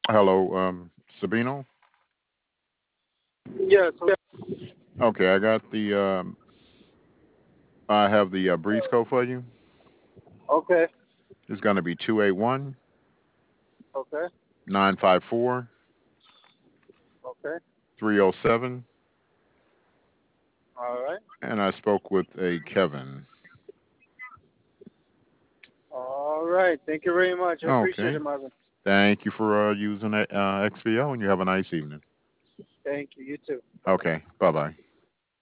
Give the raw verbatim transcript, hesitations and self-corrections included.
Hello, um, Sabino. Yes. Okay, I got the. Um, I have the uh, breeze code for you. Okay. It's going to be two eight one Okay. nine five four Okay. three zero seven, All right. and I spoke with a Kevin. All right. Thank you very much. I appreciate Okay, it, Marvin. thank you for uh, using uh, X V O, and you have a nice evening. Thank you. You too. Bye bye. Okay, bye bye.